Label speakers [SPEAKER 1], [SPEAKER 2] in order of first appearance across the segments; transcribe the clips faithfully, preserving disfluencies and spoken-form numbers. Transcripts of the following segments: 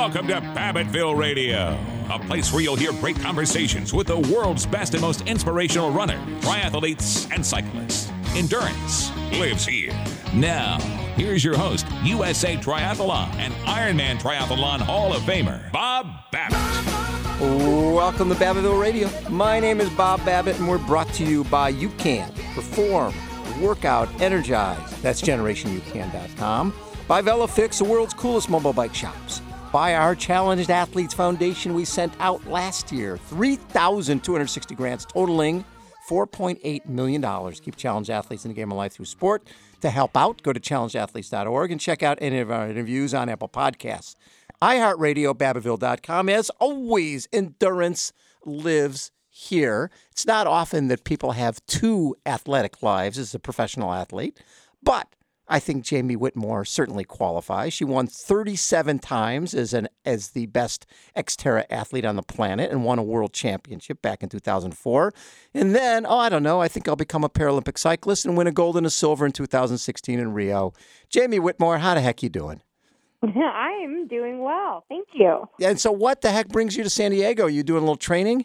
[SPEAKER 1] Welcome to Babbittville Radio, a place where you'll hear great conversations with the world's best and most inspirational runners, triathletes, and cyclists. Endurance lives here. Now, here's your host, U S A Triathlon and Ironman Triathlon Hall of Famer, Bob Babbitt.
[SPEAKER 2] Welcome to Babbittville Radio. My name is Bob Babbitt, and we're brought to you by UCAN. Perform, workout, energize. That's generation u can dot com. By VeloFix, the world's coolest mobile bike shops. By our Challenged Athletes Foundation, we sent out last year three thousand two hundred sixty grants totaling four point eight million dollars. Keep challenged athletes in the game of life through sport. To help out, go to challenged athletes dot org and check out any of our interviews on Apple Podcasts. iHeartRadio, Babbittville dot com. As always, endurance lives here. It's not often that people have two athletic lives as a professional athlete, but I think Jamie Whitmore certainly qualifies. She won thirty-seven times as an as the best Xterra athlete on the planet and won a world championship back in two thousand four. And then, oh, I don't know, I think I'll become a Paralympic cyclist and win a gold and a silver in two thousand sixteen in Rio. Jamie Whitmore, how the heck you doing?
[SPEAKER 3] I'm doing well. Thank you.
[SPEAKER 2] And so what the heck brings you to San Diego? You doing a little training?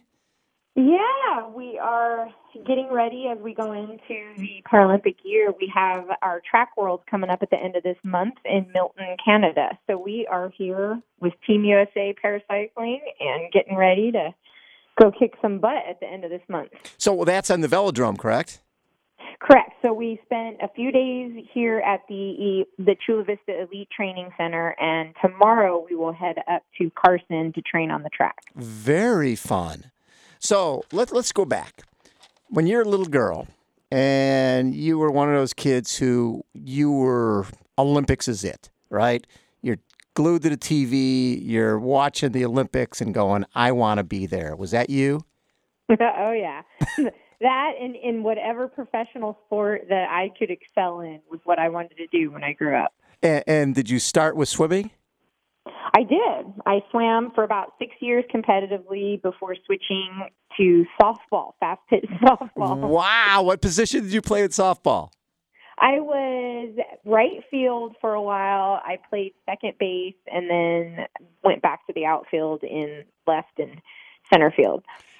[SPEAKER 3] Yeah, we are getting ready as we go into the Paralympic year. We have our track worlds coming up at the end of this month in Milton, Canada. So we are here with Team U S A Paracycling and getting ready to go kick some butt at the end of this month.
[SPEAKER 2] So well, that's on the velodrome, correct?
[SPEAKER 3] Correct. So we spent a few days here at the the Chula Vista Elite Training Center, and tomorrow we will head up to Carson to train on the track.
[SPEAKER 2] Very fun. So let, let's go back. When you're a little girl and you were one of those kids who you were Olympics is it, right? You're glued to the T V, you're watching the Olympics and going, I want to be there. Was that you?
[SPEAKER 3] Oh, yeah. That and in whatever professional sport that I could excel in was what I wanted to do when I grew up.
[SPEAKER 2] And, and did you start with swimming?
[SPEAKER 3] I did. I swam for about six years competitively before switching to softball, fast pitch softball.
[SPEAKER 2] Wow. What position did you play at softball?
[SPEAKER 3] I was right field for a while. I played second base and then went back to the outfield in left and center field.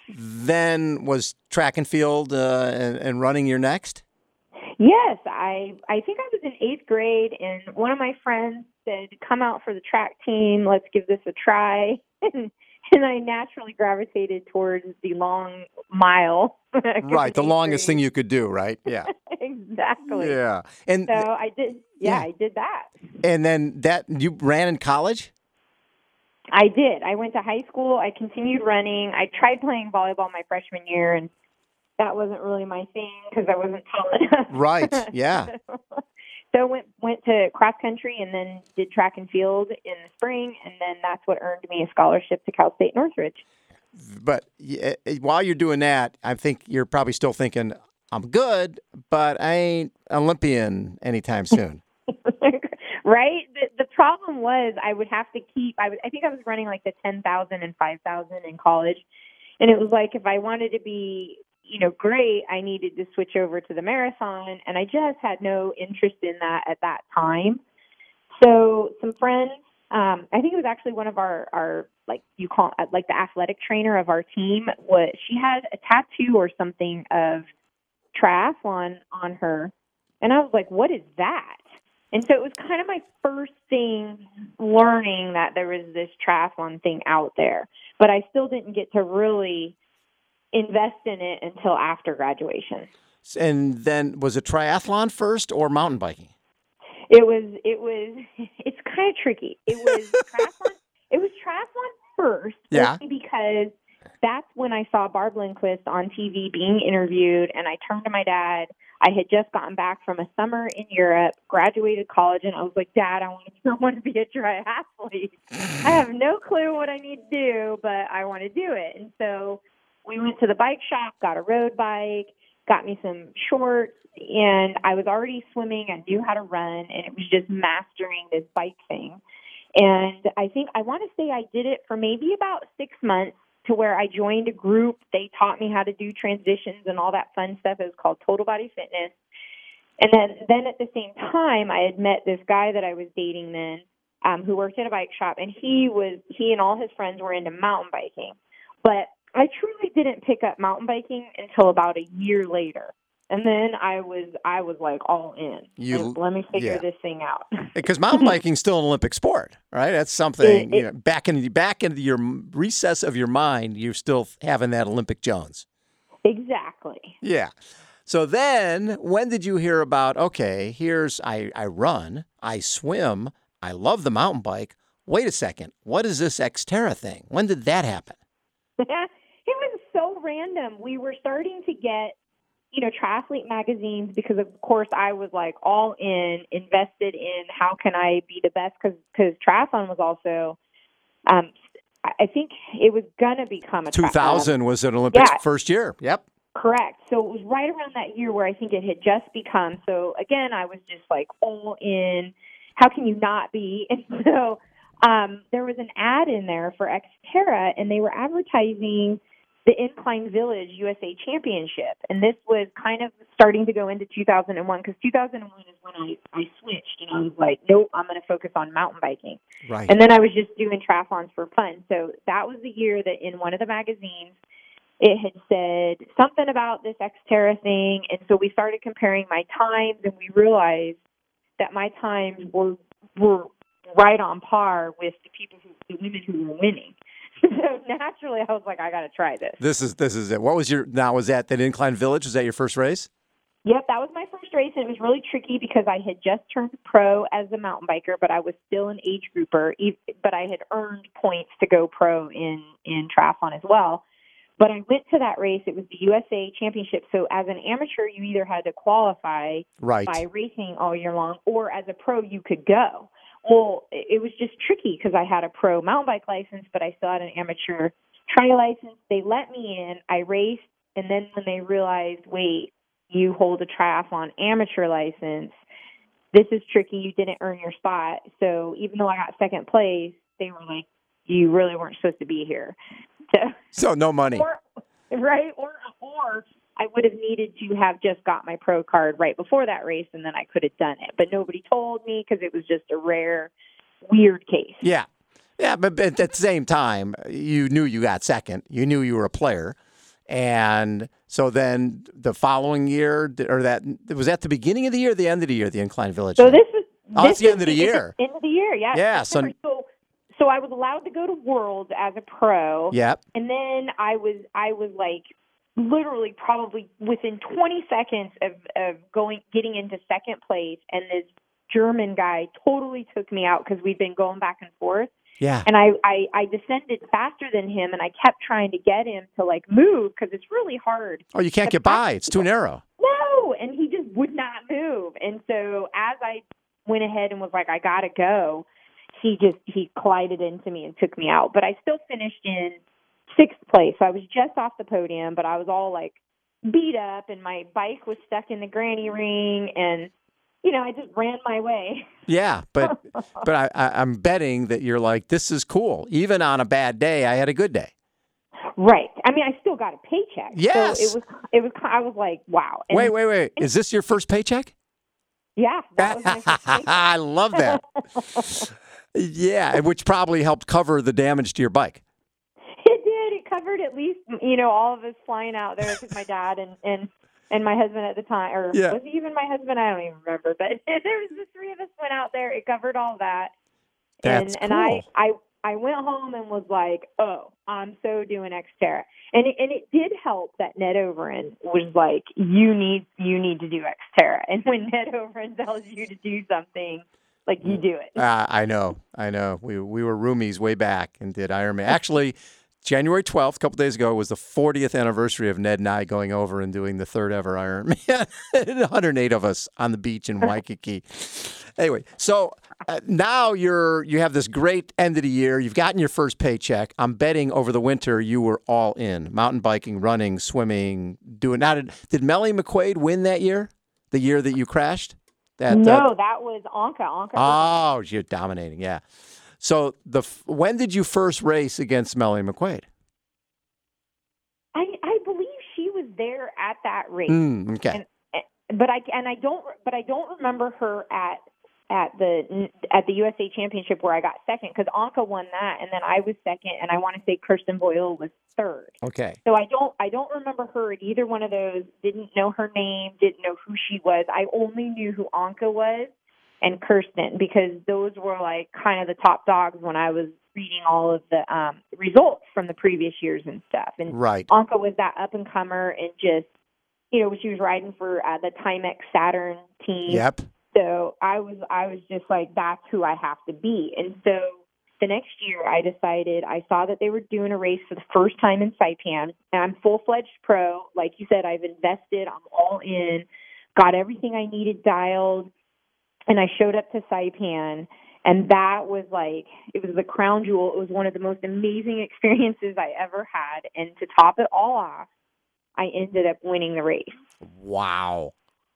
[SPEAKER 2] Then was track and field uh, and, and running your next?
[SPEAKER 3] Yes, I I think I was in eighth grade, and one of my friends said, come out for the track team, let's give this a try. And, and I naturally gravitated towards the long mile.
[SPEAKER 2] Right, the longest grade. Thing you could do, right? Yeah.
[SPEAKER 3] Exactly.
[SPEAKER 2] Yeah. And
[SPEAKER 3] so I did, yeah, yeah, I did that.
[SPEAKER 2] And then that, you ran in college?
[SPEAKER 3] I did. I went to high school. I continued running. I tried playing volleyball my freshman year, and that wasn't really my thing because I wasn't tall enough.
[SPEAKER 2] Right, yeah.
[SPEAKER 3] So went went to cross country and then did track and field in the spring, and then that's what earned me a scholarship to Cal State Northridge.
[SPEAKER 2] But while you're doing that, I think you're probably still thinking, I'm good, but I ain't Olympian anytime soon.
[SPEAKER 3] Right? The, the problem was I would have to keep, I, was, I think I was running like the ten thousand and five thousand in college, and it was like if I wanted to be you know, great, I needed to switch over to the marathon, and I just had no interest in that at that time. So some friends, um, I think it was actually one of our, our like you call it, like the athletic trainer of our team, was she had a tattoo or something of triathlon on her, and I was like, what is that? And so it was kind of my first thing learning that there was this triathlon thing out there, but I still didn't get to really invest in it until after graduation.
[SPEAKER 2] And then was it triathlon first or mountain biking?
[SPEAKER 3] It was, it was, it's kind of tricky. It was triathlon. It was triathlon first.
[SPEAKER 2] Yeah.
[SPEAKER 3] Because that's when I saw Barb Lindquist on T V being interviewed, and I turned to my dad. I had just gotten back from a summer in Europe, graduated college, and I was like, Dad, I want to, I want to be a triathlete. I have no clue what I need to do, but I want to do it. And so we went to the bike shop, got a road bike, got me some shorts, and I was already swimming. I knew how to run, and it was just mastering this bike thing. And I think I want to say I did it for maybe about six months to where I joined a group. They taught me how to do transitions and all that fun stuff. It was called Total Body Fitness. And then, then at the same time, I had met this guy that I was dating then, um, who worked at a bike shop, and he was he and all his friends were into mountain biking. But I truly didn't pick up mountain biking until about a year later. And then I was I was like all in.
[SPEAKER 2] You,
[SPEAKER 3] Let me figure
[SPEAKER 2] yeah.
[SPEAKER 3] this thing out.
[SPEAKER 2] Because mountain biking is still an Olympic sport, right? That's something,
[SPEAKER 3] It- it-
[SPEAKER 2] you know, back in back into your recess of your mind, you're still having that Olympic Jones.
[SPEAKER 3] Exactly.
[SPEAKER 2] Yeah. So then when did you hear about, okay, here's, I, I run, I swim, I love the mountain bike. Wait a second. What is this Xterra thing? When did that happen?
[SPEAKER 3] It was so random. We were starting to get, you know, triathlete magazines because, of course, I was like all in, invested in how can I be the best because because triathlon was also, um, I think it was going to become a
[SPEAKER 2] two thousand um, was an Olympics
[SPEAKER 3] yeah,
[SPEAKER 2] first year. Yep.
[SPEAKER 3] Correct. So it was right around that year where I think it had just become. So again, I was just like all in. How can you not be? And so um, there was an ad in there for Xterra, and they were advertising the Incline Village U S A Championship. And this was kind of starting to go into two thousand one because two thousand one is when I, I switched and I was like, nope, I'm going to focus on mountain biking.
[SPEAKER 2] Right.
[SPEAKER 3] And then I was just doing triathlons for fun. So that was the year that in one of the magazines, it had said something about this Xterra thing. And so we started comparing my times and we realized that my times were, were right on par with the people who, the women who were winning. So naturally, I was like, I got to try this.
[SPEAKER 2] This is this is it. What was your now? Was that that Incline Village? Was that your first race?
[SPEAKER 3] Yep, that was my first race, and it was really tricky because I had just turned pro as a mountain biker, but I was still an age grouper. But I had earned points to go pro in in triathlon as well. But I went to that race. It was the U S A Championship. So as an amateur, you either had to qualify
[SPEAKER 2] right.
[SPEAKER 3] by racing all year long, or as a pro, you could go. Well, it was just tricky because I had a pro mountain bike license, but I still had an amateur tri license. They let me in. I raced, and then when they realized, wait, you hold a triathlon amateur license, this is tricky. You didn't earn your spot. So even though I got second place, they were like, you really weren't supposed to be here. So,
[SPEAKER 2] so no money.
[SPEAKER 3] Or, right? Or, or I would have needed to have just got my pro card right before that race, and then I could have done it. But nobody told me because it was just a rare, weird case.
[SPEAKER 2] Yeah. Yeah, but at the same time, you knew you got second. You knew you were a player. And so then the following year, or that was at the beginning of the year or the end of the year, the Incline Village?
[SPEAKER 3] So this was
[SPEAKER 2] oh,
[SPEAKER 3] this
[SPEAKER 2] that's the end of the year.
[SPEAKER 3] End of the year, yeah.
[SPEAKER 2] Yeah. So,
[SPEAKER 3] so so I was allowed to go to Worlds as a pro.
[SPEAKER 2] Yep.
[SPEAKER 3] And then I was I was like literally probably within twenty seconds of, of going getting into second place, and this German guy totally took me out because we'd been going back and forth.
[SPEAKER 2] Yeah.
[SPEAKER 3] And I, I, I descended faster than him, and I kept trying to get him to, like, move because it's really hard.
[SPEAKER 2] Oh, you can't get by. It's too narrow.
[SPEAKER 3] No, and he just would not move. And so as I went ahead and was like, I got to go, he just he collided into me and took me out. But I still finished in sixth place. So I was just off the podium, but I was all, like, beat up, and my bike was stuck in the granny ring, and you know, I just ran my way. Yeah,
[SPEAKER 2] but but I, I, I'm betting that you're like, this is cool. Even on a bad day, I had a good day.
[SPEAKER 3] Right. I mean, I still got a paycheck.
[SPEAKER 2] Yes.
[SPEAKER 3] So it was. It was. I was like, wow. And,
[SPEAKER 2] wait, wait, wait. Is this your first paycheck?
[SPEAKER 3] Yeah. That was my first paycheck.
[SPEAKER 2] I love that. Yeah, which probably helped cover the damage to your bike.
[SPEAKER 3] It did. It covered at least, you know, all of us flying out there because my dad and and. And my husband at the time, or
[SPEAKER 2] yeah.
[SPEAKER 3] was he even my husband? I don't even remember. But there was the three of us went out there. It covered all that.
[SPEAKER 2] That's
[SPEAKER 3] and
[SPEAKER 2] cool.
[SPEAKER 3] and I, I I went home and was like, oh, I'm so doing Xterra. And it, and it did help that Ned Overend was like, you need you need to do Xterra. And when Ned Overend tells you to do something, like you do it.
[SPEAKER 2] Uh, I know, I know. We we were roomies way back and did Ironman. Actually, January twelfth, a couple days ago, was the fortieth anniversary of Ned and I going over and doing the third ever Ironman. one hundred eight of us on the beach in Waikiki. Anyway, so uh, now you're you have this great end of the year. You've gotten your first paycheck. I'm betting over the winter you were all in. Mountain biking, running, swimming, doing. Now, did, did Melly McQuaid win that year? The year that you crashed? That,
[SPEAKER 3] no,
[SPEAKER 2] uh,
[SPEAKER 3] that was Anka. Anka.
[SPEAKER 2] Oh, you're dominating, yeah. So the when did you first race against Melly McQuaid?
[SPEAKER 3] I, I believe she was there at that race.
[SPEAKER 2] Mm, okay.
[SPEAKER 3] And, but I and I don't but I don't remember her at at the at the U S A Championship where I got second because Anka won that, and then I was second, and I want to say Kirsten Boyle was third.
[SPEAKER 2] Okay.
[SPEAKER 3] So I don't I don't remember her at either one of those. Didn't know her name. Didn't know who she was. I only knew who Anka was and Kirsten because those were like kind of the top dogs when I was reading all of the um, results from the previous years and stuff. And
[SPEAKER 2] right.
[SPEAKER 3] Anka was that up and comer and just you know she was riding for uh, the Timex Saturn team.
[SPEAKER 2] Yep.
[SPEAKER 3] So I was I was just like, that's who I have to be. And so the next year I decided, I saw that they were doing a race for the first time in Saipan, and I'm full-fledged pro. Like you said, I've invested, I'm all in, got everything I needed dialed, and I showed up to Saipan, and that was like, it was the crown jewel. It was one of the most amazing experiences I ever had, and to top it all off, I ended up winning the race.
[SPEAKER 2] Wow.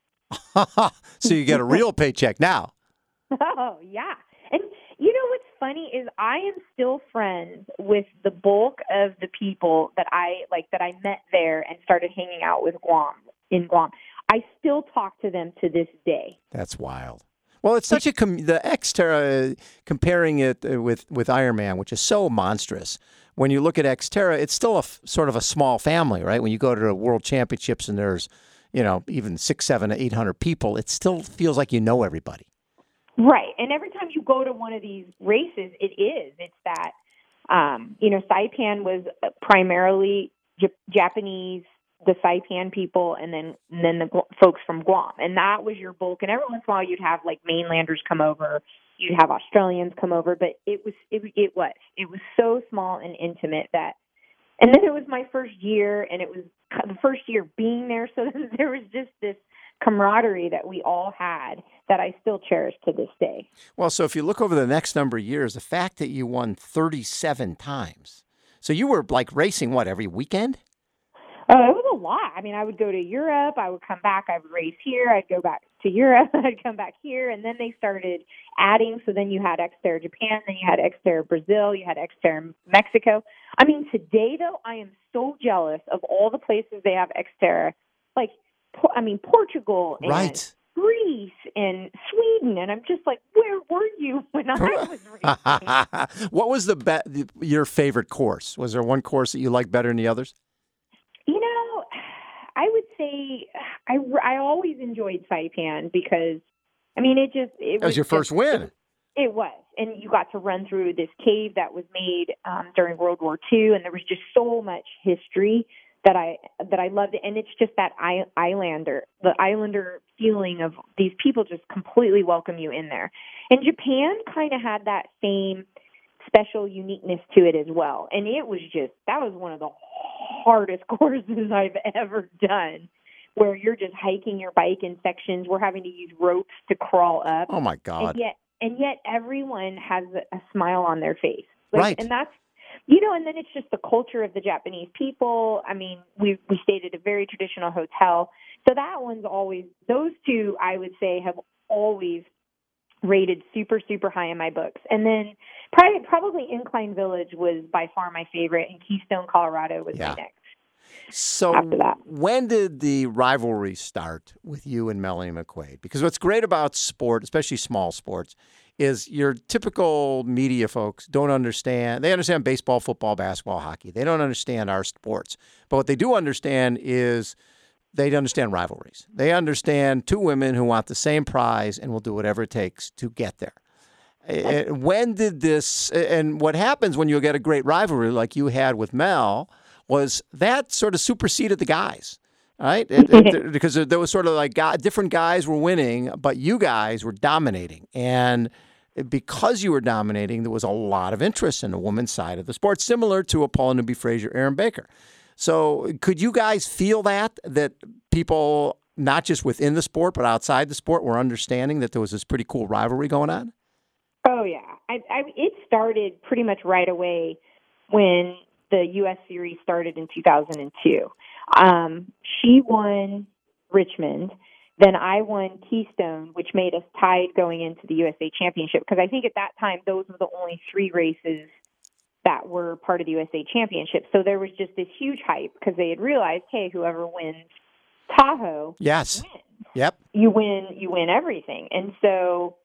[SPEAKER 2] So you get a real paycheck now.
[SPEAKER 3] Oh, yeah. And you know what's funny is I am still friends with the bulk of the people that I like that I met there and started hanging out with Guam in Guam. I still talk to them to this day.
[SPEAKER 2] That's wild. Well, it's such a com- the Xterra, comparing it with with Ironman, which is so monstrous. When you look at Xterra, it's still a f- sort of a small family, right? When you go to the World Championships and there's you know, even six, seven, eight hundred people, it still feels like you know everybody.
[SPEAKER 3] Right. And every time you go to one of these races, it is. It's that, um, you know, Saipan was primarily J- Japanese, the Saipan people, and then and then the Gu- folks from Guam. And that was your bulk. And every once in a while you'd have, like, mainlanders come over. You'd have Australians come over. But it was, it, it was. It was so small and intimate that. And then it was my first year, and it was the first year being there, so there was just this camaraderie that we all had that I still cherish to this day.
[SPEAKER 2] Well, so if you look over the next number of years, the fact that you won thirty-seven times, so you were like racing, what, every weekend?
[SPEAKER 3] Oh, it was a lot. I mean, I would go to Europe, I would come back, I would race here, I'd go back to Europe, I'd come back here, and then they started adding, so then you had Xterra Japan, then you had Xterra Brazil, you had Xterra Mexico. I mean, today, though, I am so jealous of all the places they have Xterra, like, I mean, Portugal and
[SPEAKER 2] right.
[SPEAKER 3] Greece and Sweden, and I'm just like, where were you when I was racing?
[SPEAKER 2] What was the be- your favorite course? Was there one course that you liked better than the others?
[SPEAKER 3] You know, I would say I, I always enjoyed Saipan because, I mean, it just... It
[SPEAKER 2] that was, was your first
[SPEAKER 3] just,
[SPEAKER 2] win.
[SPEAKER 3] It, it was. And you got to run through this cave that was made um, during World War Two, and there was just so much history that I that I loved it. And it's just that I, Islander, the Islander feeling of these people just completely welcome you in there. And Japan kind of had that same special uniqueness to it as well. And it was just, that was one of the hardest courses I've ever done, where you're just hiking your bike in sections. We're having to use ropes to crawl up.
[SPEAKER 2] Oh, my God.
[SPEAKER 3] And yet, and yet everyone has a smile on their face. Like,
[SPEAKER 2] right.
[SPEAKER 3] And that's, you know, and then it's just the culture of the Japanese people. I mean, we we stayed at a very traditional hotel. So that one's always, those two, I would say, have always rated super, super high in my books. And then probably, probably Incline Village was by far my favorite, and Keystone, Colorado was
[SPEAKER 2] yeah.
[SPEAKER 3] my next.
[SPEAKER 2] So
[SPEAKER 3] after that.
[SPEAKER 2] When did the rivalry start with you and Melanie McQuaid? Because what's great about sport, especially small sports, is your typical media folks don't understand. They understand baseball, football, basketball, hockey. They don't understand our sports. But what they do understand is they understand rivalries. They understand two women who want the same prize and will do whatever it takes to get there. And when did this, and what happens when you get a great rivalry like you had with Mel, was that sort of superseded the guys, right? It, it, because there was sort of like different guys were winning, but you guys were dominating. And because you were dominating, there was a lot of interest in the women's side of the sport, similar to a Paula Newby Fraser, Aaron Baker. So could you guys feel that, that people, not just within the sport, but outside the sport, were understanding that there was this pretty cool rivalry going on?
[SPEAKER 3] Oh, yeah. I, I, it started pretty much right away when the U S Series started in two thousand two. Um, she won Richmond. Then I won Keystone, which made us tied going into the U S A Championship. Because I think at that time, those were the only three races that were part of the U S A Championship. So there was just this huge hype because they had realized, hey, whoever wins Tahoe
[SPEAKER 2] yes.
[SPEAKER 3] wins.
[SPEAKER 2] Yep.
[SPEAKER 3] You win, you win everything. And so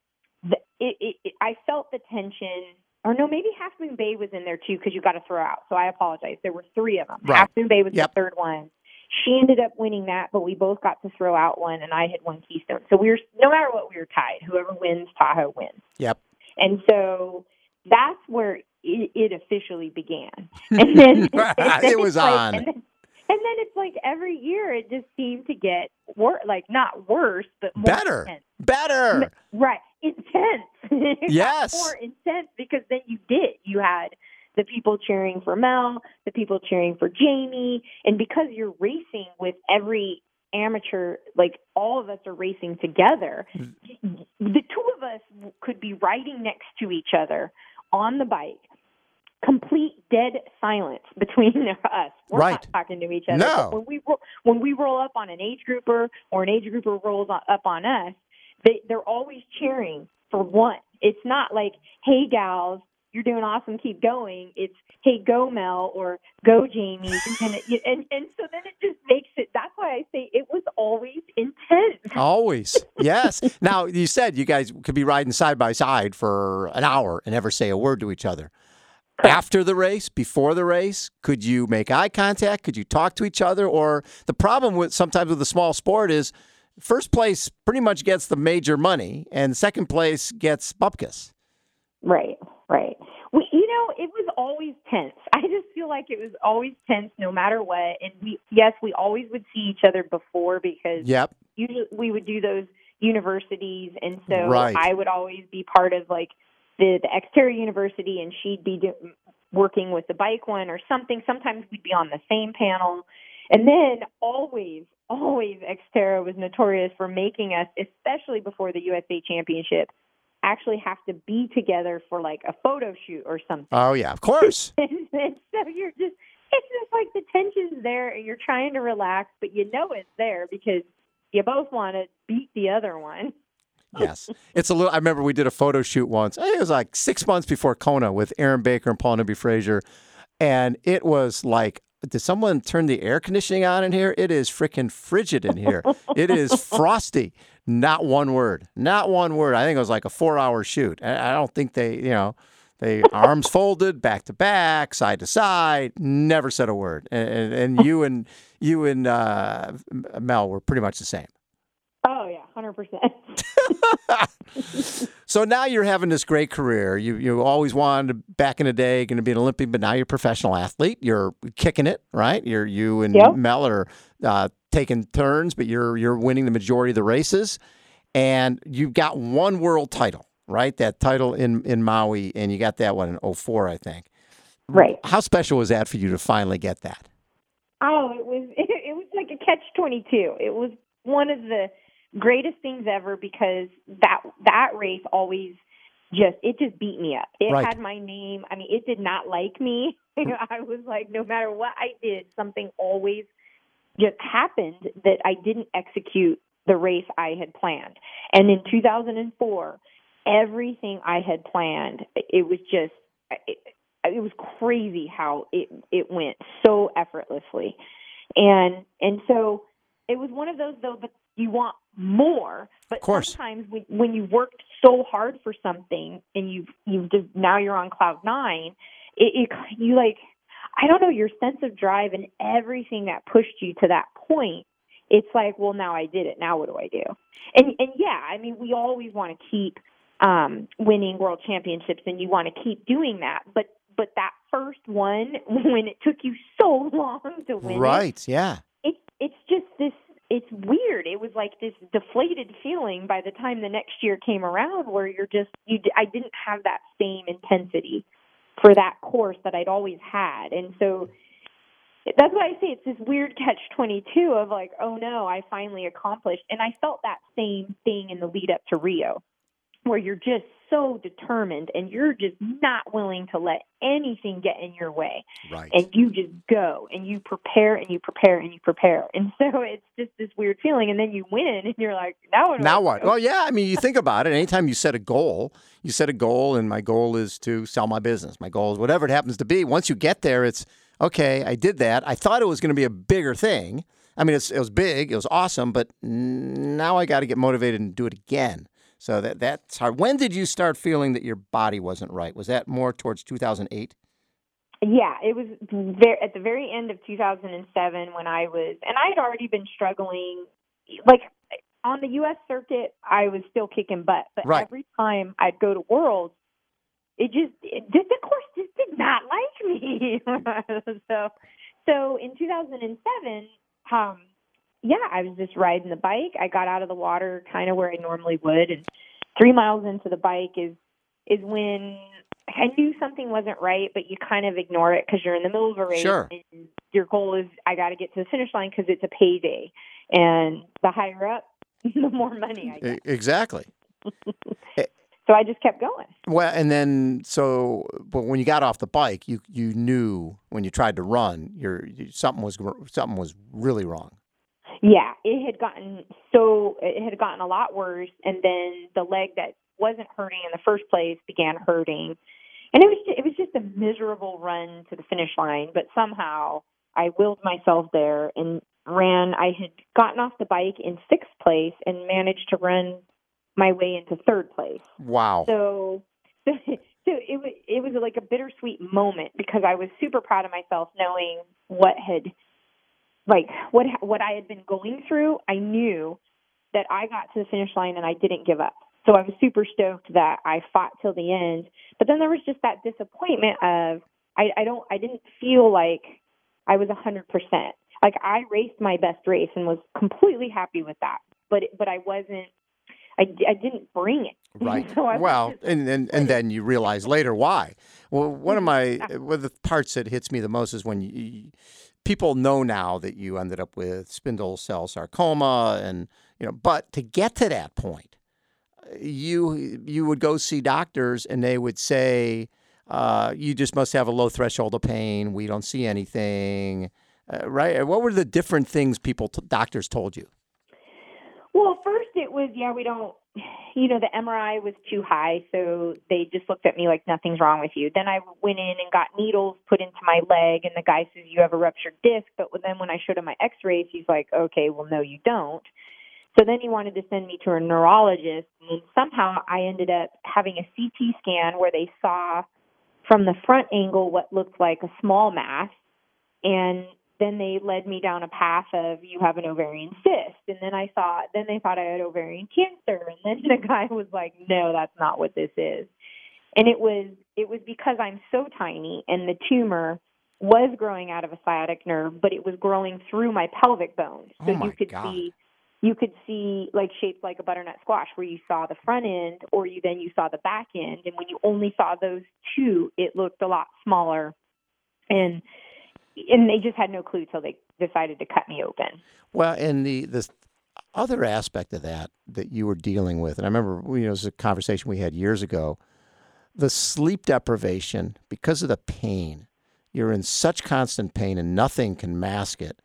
[SPEAKER 3] the, it, it, it, I felt the tension. Or no, maybe Half Moon Bay was in there too because you got to throw out. So I apologize. There were three of them.
[SPEAKER 2] Right.
[SPEAKER 3] Half Moon Bay was
[SPEAKER 2] Yep.
[SPEAKER 3] the third one. She ended up winning that, but we both got to throw out one, and I had won Keystone. So we were, no matter what, we were tied. Whoever wins, Tahoe wins.
[SPEAKER 2] Yep.
[SPEAKER 3] And so that's where it, it officially began. And then, and then
[SPEAKER 2] It was
[SPEAKER 3] it's like,
[SPEAKER 2] on.
[SPEAKER 3] And then, and then it's like every year it just seemed to get worse, like not worse, but more
[SPEAKER 2] Better.
[SPEAKER 3] intense.
[SPEAKER 2] Better.
[SPEAKER 3] Right. Intense. It got
[SPEAKER 2] Yes.
[SPEAKER 3] more intense because then you did. You had the people cheering for Mel, the people cheering for Jamie. And because you're racing with every amateur, like all of us are racing together, the two of us could be riding next to each other on the bike. Complete dead silence between us. We're
[SPEAKER 2] Right.
[SPEAKER 3] not talking to each other.
[SPEAKER 2] No.
[SPEAKER 3] But when we roll, when we roll up on an age grouper or an age grouper rolls on, up on us, they, they're always cheering for one. It's not like, "Hey gals, you're doing awesome, keep going." It's, "Hey, go Mel," or "Go Jamie," and, it, and and so then it just makes it. That's why I say it was always intense.
[SPEAKER 2] Always. Yes. Now, you said you guys could be riding side by side for an hour and never say a word to each other. After the race, before the race, could you make eye contact? Could you talk to each other? Or the problem with sometimes with a small sport is first place pretty much gets the major money and second place gets bupkis.
[SPEAKER 3] Right, right. We, you know, it was always tense. I just feel like it was always tense no matter what. And we, yes, we always would see each other before because
[SPEAKER 2] Yep.
[SPEAKER 3] usually we would do those universities. And so
[SPEAKER 2] Right.
[SPEAKER 3] I would always be part of like the, the Xterra University and she'd be do, working with the bike one or something. Sometimes we'd be on the same panel. And then always, always Xterra was notorious for making us, especially before the U S A Championship, actually have to be together for like a photo shoot or something.
[SPEAKER 2] Oh, yeah, of course.
[SPEAKER 3] and, and so you're just, it's just like the tension's there and you're trying to relax, but you know it's there because you both want to beat the other one.
[SPEAKER 2] Yes. It's a little, I remember we did a photo shoot once. It was like six months before Kona with Aaron Baker and Paul Newby Frazier. And it was like, did someone turn the air conditioning on in here? It is freaking frigid in here. It is frosty. Not one word. Not one word. I think it was like a four-hour shoot. I don't think they, you know, they arms folded, back to back, side to side, never said a word. And, and, and you and you and uh, Mel were pretty much the same.
[SPEAKER 3] Oh yeah, one hundred percent.
[SPEAKER 2] So now you're having this great career. You you always wanted to, back in the day, going to be an Olympian, but now you're a professional athlete. You're kicking it, right? You're you and
[SPEAKER 3] Yep.
[SPEAKER 2] Mel are uh, taking turns, but you're you're winning the majority of the races, and you've got one world title, right? That title in in Maui, and you got that one in oh four, I think.
[SPEAKER 3] Right.
[SPEAKER 2] How special was that for you to finally get that?
[SPEAKER 3] Oh, it was it, it was like a catch twenty-two. It was one of the greatest things ever because that that race always just it just beat me up. It
[SPEAKER 2] Right.
[SPEAKER 3] had my name. I mean, it did not like me. I was like, no matter what I did, something always just happened that I didn't execute the race I had planned. And in two thousand four, everything I had planned, it was just it, it was crazy how it it went so effortlessly. And and so it was one of those though, but you want more. But
[SPEAKER 2] Of course.
[SPEAKER 3] sometimes when, when you worked so hard for something and you've you've just now you're on cloud nine, it, it you like I don't know, your sense of drive and everything that pushed you to that point, it's like, well, now I did it. Now what do I do? And and yeah, I mean, we always want to keep um, winning world championships, and you want to keep doing that. But but that first one, when it took you so long to win,
[SPEAKER 2] Right, yeah.
[SPEAKER 3] it, it it's just this. It's weird. It was like this deflated feeling by the time the next year came around, where you're just you. I didn't have that same intensity for that course that I'd always had, and so that's why I say it's this weird catch twenty-two of like, oh no, I finally accomplished. And I felt that same thing in the lead up to Rio, where you're just so determined and you're just not willing to let anything get in your way.
[SPEAKER 2] Right.
[SPEAKER 3] And you just go and you prepare and you prepare and you prepare. And so it's just this weird feeling. And then you win and you're like, now what? do
[SPEAKER 2] Now
[SPEAKER 3] I
[SPEAKER 2] what?
[SPEAKER 3] do?
[SPEAKER 2] Well, yeah, I mean, you think about it. Anytime you set a goal, you set a goal, and my goal is to sell my business. My goal is whatever it happens to be. Once you get there, it's, okay, I did that. I thought it was going to be a bigger thing. I mean, it's, it was big. It was awesome. But now I got to get motivated and do it again. So that that's hard. When did you start feeling that your body wasn't right? Was that more towards two thousand eight?
[SPEAKER 3] Yeah, it was very, at the very end of two thousand seven when I was, and I had already been struggling, like on the U S circuit, I was still kicking butt. But
[SPEAKER 2] Right.
[SPEAKER 3] every time I'd go to Worlds, it just, it, the course just did not like me. so, so in two thousand seven, um, yeah, I was just riding the bike. I got out of the water kind of where I normally would, and three miles into the bike is is when I knew something wasn't right, but you kind of ignore it because you're in the middle of a race.
[SPEAKER 2] Sure.
[SPEAKER 3] And your goal is, I got to get to the finish line because it's a payday. And the higher up, the more money I get.
[SPEAKER 2] Exactly.
[SPEAKER 3] So I just kept going.
[SPEAKER 2] Well, and then, so, but when you got off the bike, you you knew when you tried to run, your something was something was really wrong.
[SPEAKER 3] Yeah, it had gotten so it had gotten a lot worse, and then the leg that wasn't hurting in the first place began hurting, and it was just, it was just a miserable run to the finish line. But somehow I willed myself there and ran. I had gotten off the bike in sixth place and managed to run my way into third place.
[SPEAKER 2] Wow.
[SPEAKER 3] So, so it was it was like a bittersweet moment because I was super proud of myself, knowing what had. Like what what I had been going through. I knew that I got to the finish line and I didn't give up. So I was super stoked that I fought till the end. But then there was just that disappointment of I, I don't I didn't feel like I was a hundred percent. Like I raced my best race and was completely happy with that. But it, but I wasn't. I, I didn't bring it.
[SPEAKER 2] Right.
[SPEAKER 3] So I
[SPEAKER 2] well,
[SPEAKER 3] just,
[SPEAKER 2] and, and and then you realize later why. Well, one of my one of the parts that hits me the most is when you. People know now that you ended up with spindle cell sarcoma, and you know, but to get to that point, you you would go see doctors, and they would say, uh, "You just must have a low threshold of pain. We don't see anything." Uh, right? What were the different things people t- doctors told you?
[SPEAKER 3] Well, first it was, yeah, we don't, you know, the M R I was too high, so they just looked at me like nothing's wrong with you. Then I went in and got needles put into my leg, and the guy says, you have a ruptured disc. But then when I showed him my x-rays, he's like, okay, well, no, you don't. So then he wanted to send me to a neurologist, and somehow I ended up having a C T scan where they saw from the front angle what looked like a small mass, and then they led me down a path of you have an ovarian cyst. And then I thought, then they thought I had ovarian cancer. And then the guy was like, no, that's not what this is. And it was, it was because I'm so tiny and the tumor was growing out of a sciatic nerve, but it was growing through my pelvic bone. So
[SPEAKER 2] Oh my
[SPEAKER 3] you could
[SPEAKER 2] God.
[SPEAKER 3] see, you could see like shapes like a butternut squash where you saw the front end or you, then you saw the back end. And when you only saw those two, it looked a lot smaller. And And they just had no clue till they decided to cut me open.
[SPEAKER 2] Well, and the the other aspect of that that you were dealing with, and I remember, you know, it was a conversation we had years ago, the sleep deprivation because of the pain. You're in such constant pain, and nothing can mask it.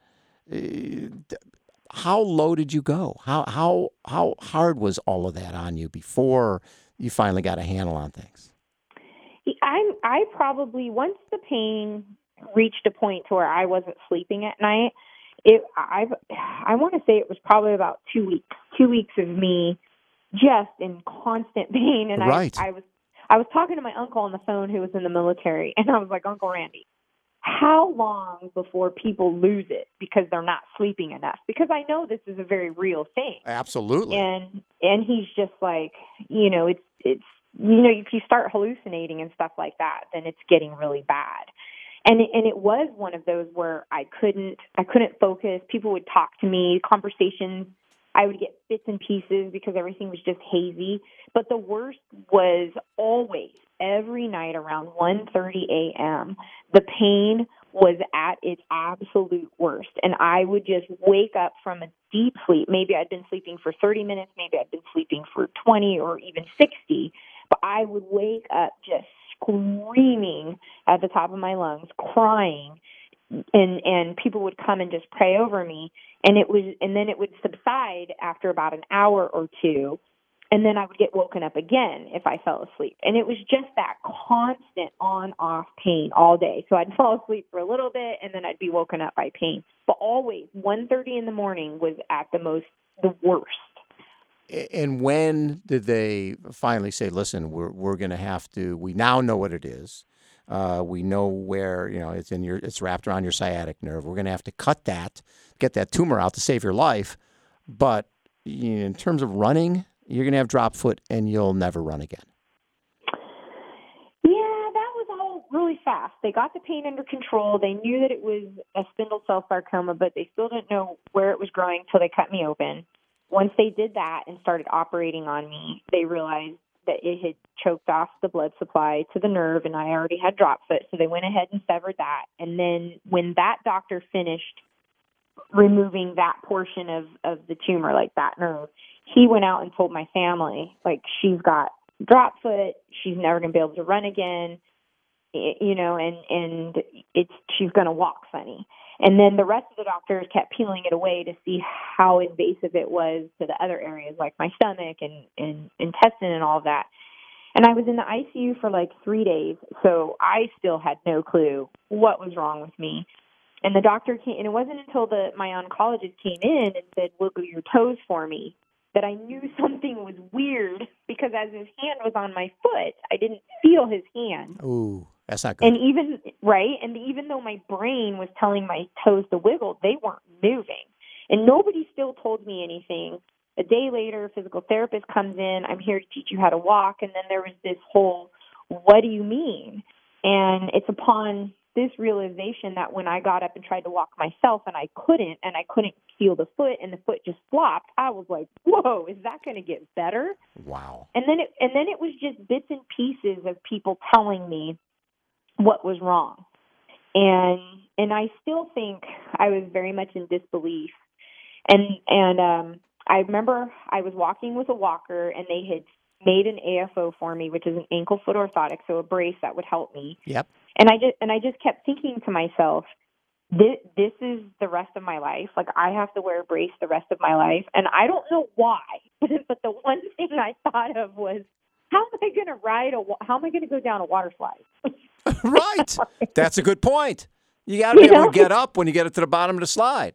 [SPEAKER 2] How low did you go? How how how hard was all of that on you before you finally got a handle on things?
[SPEAKER 3] I I probably once the pain reached a point to where I wasn't sleeping at night. It I I want to say it was probably about two weeks. Two weeks of me just in constant pain, and
[SPEAKER 2] right.
[SPEAKER 3] I I was I was talking to my uncle on the phone who was in the military, and I was like, Uncle Randy, how long before people lose it because they're not sleeping enough? Because I know this is a very real thing.
[SPEAKER 2] Absolutely.
[SPEAKER 3] And and he's just like, you know, it's it's you know, if you start hallucinating and stuff like that, then it's getting really bad. And it, and it was one of those where I couldn't I couldn't focus. People would talk to me, conversations. I would get bits and pieces because everything was just hazy. But the worst was always every night around one thirty a.m. The pain was at its absolute worst, and I would just wake up from a deep sleep. Maybe I'd been sleeping for thirty minutes, maybe I'd been sleeping for twenty or even sixty, but I would wake up just screaming at the top of my lungs, crying, and and people would come and just pray over me, and it was and then it would subside after about an hour or two, and then I would get woken up again if I fell asleep. And it was just that constant on-off pain all day. So I'd fall asleep for a little bit, and then I'd be woken up by pain. But always, one thirty in the morning was at the most, the worst.
[SPEAKER 2] And when did they finally say, listen, we're we're going to have to, we now know what it is. Uh, we know where, you know, it's in your, it's wrapped around your sciatic nerve. We're going to have to cut that, get that tumor out to save your life. But you know, in terms of running, you're going to have drop foot and you'll never run again.
[SPEAKER 3] Yeah, that was all really fast. They got the pain under control. They knew that it was a spindle cell sarcoma, but they still didn't know where it was growing until they cut me open. Once they did that and started operating on me, they realized that it had choked off the blood supply to the nerve, and I already had drop foot, so they went ahead and severed that. And then when that doctor finished removing that portion of, of the tumor, like that nerve, he went out and told my family, like, she's got drop foot, she's never going to be able to run again, you know, and, and it's she's going to walk funny. And then the rest of the doctors kept peeling it away to see how invasive it was to the other areas, like my stomach and, and intestine and all of that. And I was in the I C U for like three days, so I still had no clue what was wrong with me. And the doctor came, and it wasn't until the my oncologist came in and said, wiggle your toes for me, that I knew something was weird, because as his hand was on my foot, I didn't feel his hand.
[SPEAKER 2] Ooh, that's not good.
[SPEAKER 3] And even, right, and even though my brain was telling my toes to wiggle, they weren't moving. And nobody still told me anything. A day later, a physical therapist comes in, I'm here to teach you how to walk, and then there was this whole, what do you mean? And it's upon this realization that when I got up and tried to walk myself and I couldn't, and I couldn't feel the foot, and the foot just flopped, I was like, whoa, is that going to get better?
[SPEAKER 2] Wow.
[SPEAKER 3] And then it, and then it was just bits and pieces of people telling me what was wrong. And and I still think I was very much in disbelief. And and um, I remember I was walking with a walker, and they had made an A F O for me, which is an ankle foot orthotic, so a brace that would help me.
[SPEAKER 2] Yep.
[SPEAKER 3] And I just and I just kept thinking to myself, this, this is the rest of my life. Like, I have to wear a brace the rest of my life, and I don't know why. But the one thing I thought of was, how am I going to ride a? How am I going to go down a water slide?
[SPEAKER 2] Right. That's a good point. You got to be
[SPEAKER 3] You
[SPEAKER 2] able
[SPEAKER 3] know?
[SPEAKER 2] to get up when you get it to the bottom of the slide.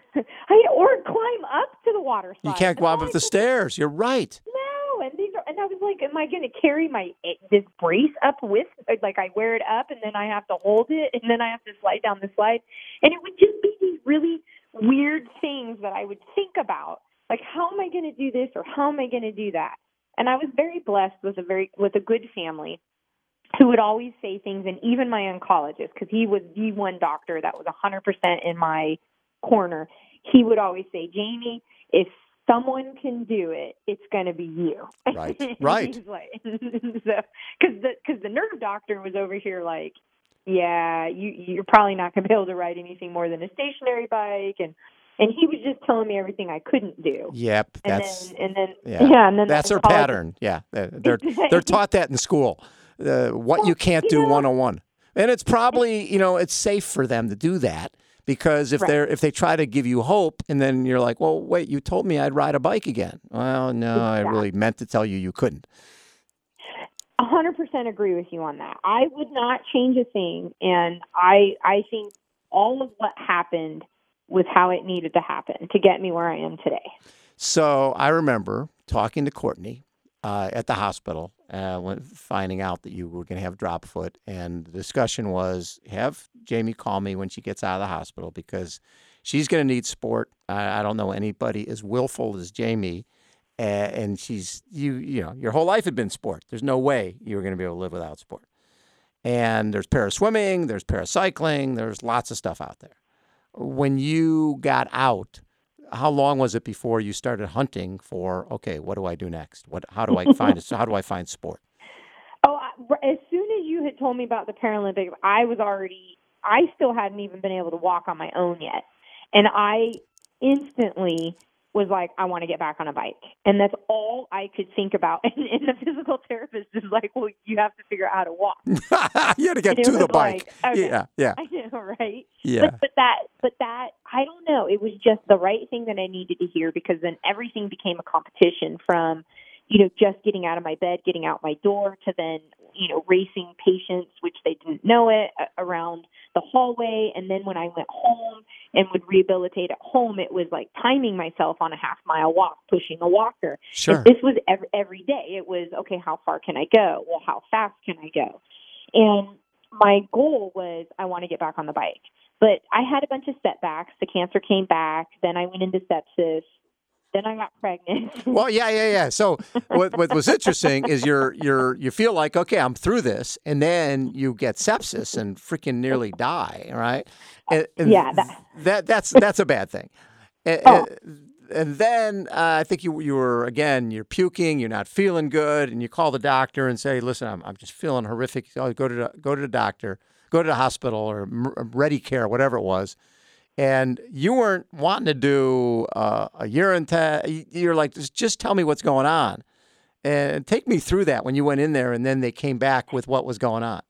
[SPEAKER 3] I, or climb up to the water slide.
[SPEAKER 2] You can't go up
[SPEAKER 3] Like,
[SPEAKER 2] the stairs. You're right.
[SPEAKER 3] No, and these are, and I was like, am I going to carry my this brace up with? Like, I wear it up, and then I have to hold it, and then I have to slide down the slide, and it would just be these really weird things that I would think about, like, how am I going to do this, or how am I going to do that? And I was very blessed with a very with a good family who would always say things, and even my oncologist, because he was the one doctor that was one hundred percent in my corner, he would always say, Jamie, if someone can do it, it's going to be you.
[SPEAKER 2] Right, right.
[SPEAKER 3] He's like, so, because the, cause the nerve doctor was over here like, yeah, you, you're probably not going to be able to ride anything more than a stationary bike, and and he was just telling me everything I couldn't do.
[SPEAKER 2] Yep,
[SPEAKER 3] and
[SPEAKER 2] that's
[SPEAKER 3] then, and then
[SPEAKER 2] yeah,
[SPEAKER 3] yeah and then
[SPEAKER 2] that's
[SPEAKER 3] the
[SPEAKER 2] their pattern. Yeah, they're they're taught that in school. Uh, what
[SPEAKER 3] Well,
[SPEAKER 2] you can't
[SPEAKER 3] you
[SPEAKER 2] do
[SPEAKER 3] know-
[SPEAKER 2] one on one, and it's probably you know it's safe for them to do that, because if
[SPEAKER 3] Right.
[SPEAKER 2] they're if they try to give you hope, and then you're like, well, wait, you told me I'd ride a bike again. Well, no, I really meant to tell you you couldn't.
[SPEAKER 3] A hundred percent agree with you on that. I would not change a thing, and I I think all of what happened was how it needed to happen to get me where I am today.
[SPEAKER 2] So I remember talking to Courtney uh, at the hospital, uh, when finding out that you were going to have drop foot, and the discussion was have Jamie call me when she gets out of the hospital, because she's going to need sport. I, I don't know anybody as willful as Jamie, uh, and she's you you know your whole life had been sport. There's no way you were going to be able to live without sport. And there's paraswimming, there's paracycling, there's lots of stuff out there. When you got out, how long was it before you started hunting for, okay, what do I do next? What, how do I find it? How do I find sport?
[SPEAKER 3] Oh, I- as soon as you had told me about the Paralympics, I was already, I still hadn't even been able to walk on my own yet. And I instantly was like, I want to get back on a bike. And that's all I could think about. And, and the physical therapist is like, well, you have to figure out how to walk.
[SPEAKER 2] You had to get
[SPEAKER 3] And it
[SPEAKER 2] to the
[SPEAKER 3] was
[SPEAKER 2] bike.
[SPEAKER 3] like, okay.
[SPEAKER 2] Yeah, yeah.
[SPEAKER 3] I know, right?
[SPEAKER 2] Yeah.
[SPEAKER 3] But, but that, but that, I don't know. It was just the right thing that I needed to hear, because then everything became a competition, from, you know, just getting out of my bed, getting out my door, to then you know, racing patients, which they didn't know it, around the hallway. And then when I went home and would rehabilitate at home, it was like timing myself on a half mile walk, pushing a walker.
[SPEAKER 2] Sure.
[SPEAKER 3] And this was every, every day. It was, okay, how far can I go? Well, how fast can I go? And my goal was I want to get back on the bike. But I had a bunch of setbacks. The cancer came back. Then I went into sepsis. Then I got pregnant.
[SPEAKER 2] Well, yeah, yeah, yeah. So what, what was interesting is you're you're you feel like, okay, I'm through this, and then you get sepsis and freaking nearly die, right? And, and
[SPEAKER 3] yeah, that.
[SPEAKER 2] that that's that's a bad thing. And,
[SPEAKER 3] Oh.
[SPEAKER 2] and then uh, I think you you were again you're puking, you're not feeling good, and you call the doctor and say, listen, I'm I'm just feeling horrific. Oh, go to the, go to the doctor, go to the hospital or Ready Care, whatever it was. And you weren't wanting to do uh, a urine test. You're like, just, just tell me what's going on. And take me through that when you went in there and then they came back with what was going on.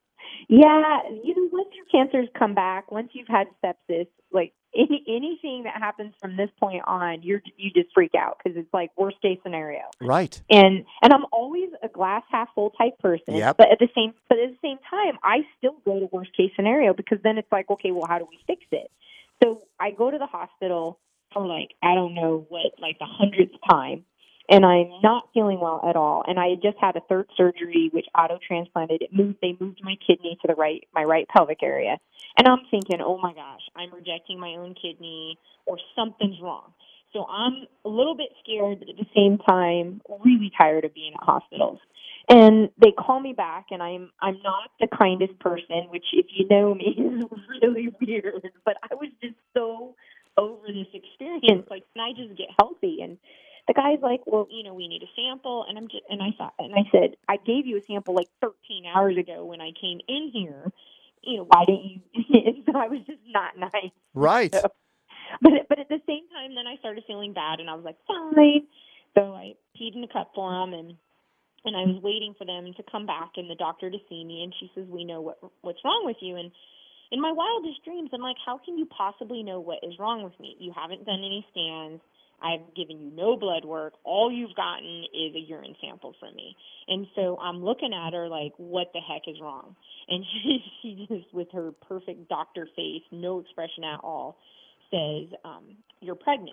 [SPEAKER 3] Yeah, you know, once your cancers come back, once you've had sepsis, like any, anything that happens from this point on, you're you just freak out because it's like worst case scenario.
[SPEAKER 2] Right.
[SPEAKER 3] And and I'm always a glass half full type person.
[SPEAKER 2] Yep.
[SPEAKER 3] But at the same but at the same time, I still go to worst case scenario because then it's like, okay, well, how do we fix it? So I go to the hospital for like, I don't know what, like the hundredth time, and I'm not feeling well at all. And I had just had a third surgery, which auto-transplanted. It moved, they moved my kidney to the right, my right pelvic area. And I'm thinking, oh my gosh, I'm rejecting my own kidney or something's wrong. So I'm a little bit scared, but at the same time, really tired of being at hospitals. And they call me back, and I'm I'm not the kindest person, which, if you know me, is really weird. But I was just so over this experience. Like, can I just get healthy? And the guy's like, well, you know, we need a sample. And I'm just, and I thought, and I said, I gave you a sample like thirteen hours ago when I came in here. You know, why didn't you? And so I was just not nice.
[SPEAKER 2] Right.
[SPEAKER 3] So, but but at the same time, then I started feeling bad, and I was like, fine. So I peed in a cup for him, and. And I was waiting for them to come back and the doctor to see me. And she says, we know what what's wrong with you. And in my wildest dreams, I'm like, how can you possibly know what is wrong with me? You haven't done any scans. I've given you no blood work. All you've gotten is a urine sample from me. And so I'm looking at her like, what the heck is wrong? And she, she just, with her perfect doctor face, no expression at all, says, um, you're pregnant.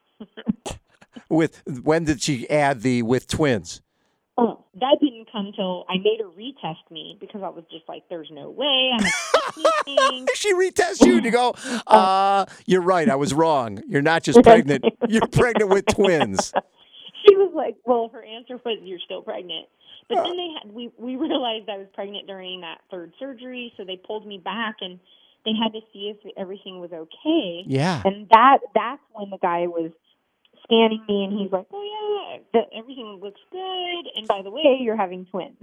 [SPEAKER 2] With when did she add the with twins?
[SPEAKER 3] Oh, that didn't come till I made her retest me because I was just like, there's no way I'm expecting.
[SPEAKER 2] She retests you to go, uh, you're right. I was wrong. You're not just pregnant. You're pregnant with twins.
[SPEAKER 3] She was like, well, her answer was, you're still pregnant. But then they had, we, we realized I was pregnant during that third surgery, so they pulled me back and they had to see if everything was okay.
[SPEAKER 2] Yeah.
[SPEAKER 3] And that that's when the guy was scanning me, and he's like, oh, yeah, the, everything looks good. And by the way, you're having twins.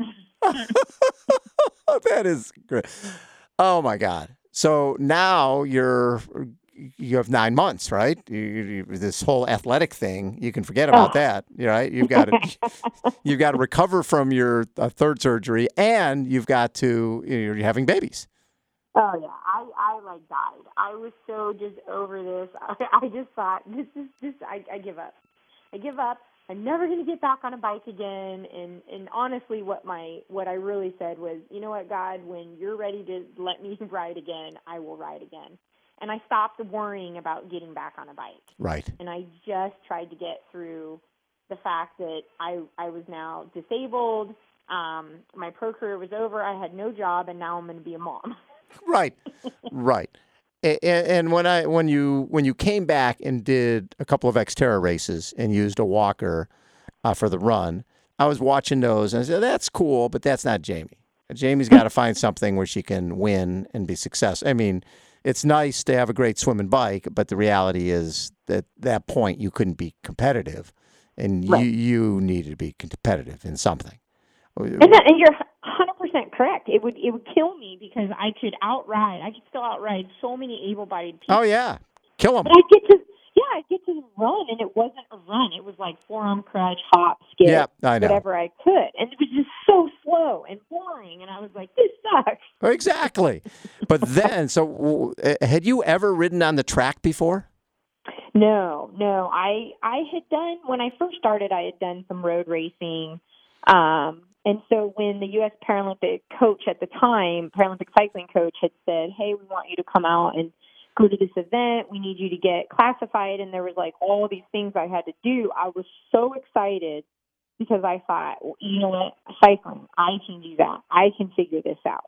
[SPEAKER 2] That is great. Oh, my God. So now you're you have nine months, right? You, you, this whole athletic thing, you can forget about oh. that, right? You've got to you've got to recover from your uh, third surgery, and you've got to you're having babies.
[SPEAKER 3] Oh yeah, I, I like died. I was so just over this. I, I just thought this is this. I, I give up. I give up. I'm never going to get back on a bike again. And and honestly, what my what I really said was, you know what, God, when you're ready to let me ride again, I will ride again. And I stopped worrying about getting back on a bike.
[SPEAKER 2] Right.
[SPEAKER 3] And I just tried to get through the fact that I I was now disabled. Um, my pro career was over. I had no job, and now I'm going to be a mom.
[SPEAKER 2] Right, right. And, and when I when you when you came back and did a couple of Xterra races and used a walker uh, for the run, I was watching those and I said, that's cool, but that's not Jamie. Jamie's got to find something where she can win and be successful. I mean, it's nice to have a great swimming bike, but the reality is that at that point you couldn't be competitive, and right. you you needed to be competitive in something.
[SPEAKER 3] And, that, and you're one hundred percent correct. It would it would kill me because I could outride. I could still outride so many able-bodied people.
[SPEAKER 2] Oh yeah, kill them.
[SPEAKER 3] But I get to yeah, I get to run, and it wasn't a run. It was like forearm crutch, hop, skip,
[SPEAKER 2] yeah, I know.
[SPEAKER 3] whatever I could, and it was just so slow and boring. And I was like, this sucks.
[SPEAKER 2] Exactly. But then, so uh, had you ever ridden on the track before?
[SPEAKER 3] No, no. I I had done when I first started. I had done some road racing. Um, And so when the U S Paralympic coach at the time, Paralympic cycling coach, had said, hey, we want you to come out and go to this event. We need you to get classified. And there was like all these things I had to do. I was so excited because I thought, well, you know what, cycling, I can do that. I can figure this out.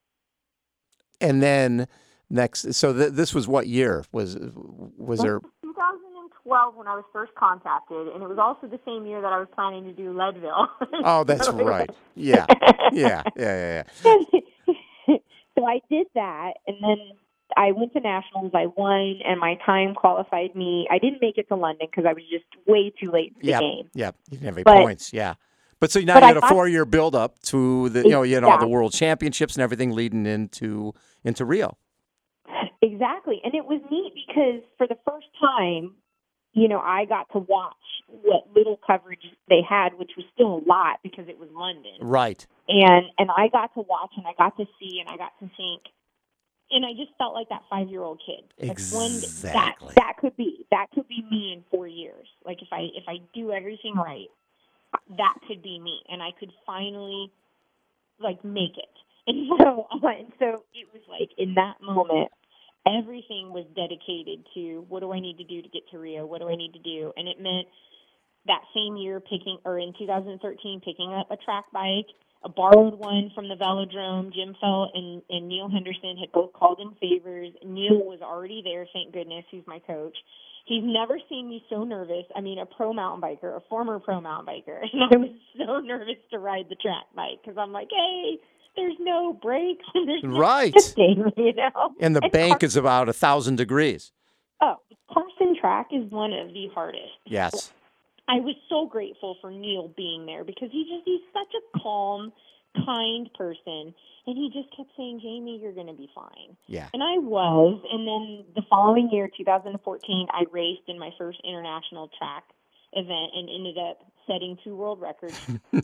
[SPEAKER 2] And then next, so th- this was what year? Was was there?
[SPEAKER 3] two thousand twelve when I was first contacted, and it was also the same year that I was planning to do Leadville.
[SPEAKER 2] Oh, that's right. Yeah, yeah, yeah, yeah. yeah.
[SPEAKER 3] So I did that, and then I went to nationals. I won, and my time qualified me. I didn't make it to London because I was just way too late for the
[SPEAKER 2] yep,
[SPEAKER 3] game.
[SPEAKER 2] Yeah, you didn't have any
[SPEAKER 3] but,
[SPEAKER 2] points. Yeah, but so now
[SPEAKER 3] but
[SPEAKER 2] you had
[SPEAKER 3] I
[SPEAKER 2] a four-year build-up to the, you know, you had all the world championships and everything leading into into Rio.
[SPEAKER 3] Exactly, and it was neat because for the first time, you know, I got to watch what little coverage they had, which was still a lot because it was London.
[SPEAKER 2] Right.
[SPEAKER 3] And and I got to watch and I got to see and I got to think, and I just felt like that five-year-old kid.
[SPEAKER 2] Exactly.
[SPEAKER 3] Like one, that that could be that could be me in four years. Like if I if I do everything right, that could be me, and I could finally like make it. And so and so it was like in that moment, everything was dedicated to what do I need to do to get to Rio? What do I need to do? And it meant that same year picking, or in two thousand thirteen, picking up a track bike, a borrowed one from the velodrome. Jim Felt and, and Neil Henderson had both called in favors. Neil was already there, thank goodness. He's my coach. He's never seen me so nervous. I mean, a pro mountain biker, a former pro mountain biker. And I was so nervous to ride the track bike because I'm like, hey, there's no brakes. And there's no
[SPEAKER 2] right.
[SPEAKER 3] shifting, you know?
[SPEAKER 2] And the
[SPEAKER 3] and
[SPEAKER 2] bank
[SPEAKER 3] Car-
[SPEAKER 2] is about a thousand degrees.
[SPEAKER 3] Oh, Carson track is one of the hardest.
[SPEAKER 2] Yes.
[SPEAKER 3] I was so grateful for Neil being there because he just he's such a calm, kind person. And he just kept saying, Jamie, you're going to be fine.
[SPEAKER 2] Yeah.
[SPEAKER 3] And I was. And then the following year, two thousand fourteen, I raced in my first international track event and ended up setting two world records.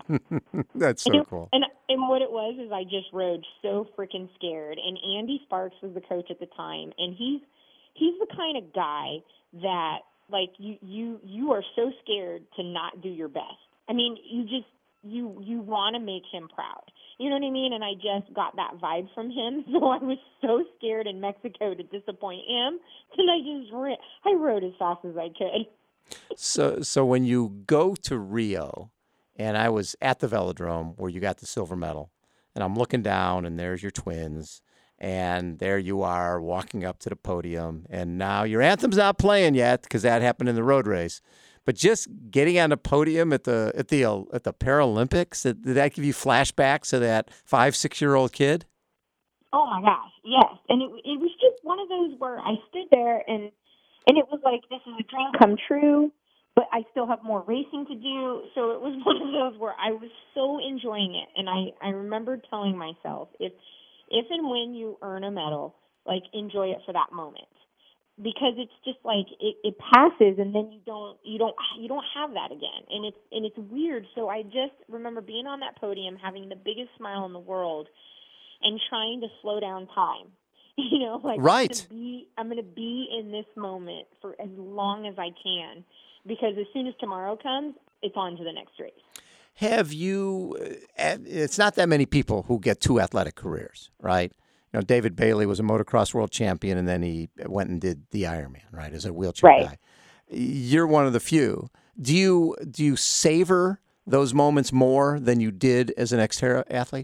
[SPEAKER 2] That's so
[SPEAKER 3] and it,
[SPEAKER 2] cool.
[SPEAKER 3] And, and what it was is I just rode so freaking scared. And Andy Sparks was the coach at the time. And he's he's the kind of guy that, like, you, you, you are so scared to not do your best. I mean, you just, you you want to make him proud. You know what I mean? And I just got that vibe from him. So I was so scared in Mexico to disappoint him. And I just ran, I rode as fast as I could.
[SPEAKER 2] So so when you go to Rio, and I was at the velodrome where you got the silver medal, and I'm looking down, and there's your twins, and there you are walking up to the podium, and now your anthem's not playing yet because that happened in the road race. But just getting on the podium at the at the at the Paralympics, did that give you flashbacks to that five, six-year-old kid?
[SPEAKER 3] Oh my gosh, yes. And it it was just one of those where I stood there and and it was like, this is a dream come true, but I still have more racing to do. So it was one of those where I was so enjoying it. And I, I remember telling myself, if if and when you earn a medal, like, enjoy it for that moment. Because it's just like it, it passes, and then you don't you don't you don't have that again, and it's and it's weird. So I just remember being on that podium, having the biggest smile in the world, and trying to slow down time. You know, like
[SPEAKER 2] right.
[SPEAKER 3] I'm gonna be I'm gonna be in this moment for as long as I can, because as soon as tomorrow comes, it's on to the next race.
[SPEAKER 2] Have you? It's not that many people who get two athletic careers, right? You know, David Bailey was a motocross world champion, and then he went and did the Ironman, right, as a wheelchair
[SPEAKER 3] right.
[SPEAKER 2] guy. You're one of the few. Do you do you savor those moments more than you did as an Xterra athlete?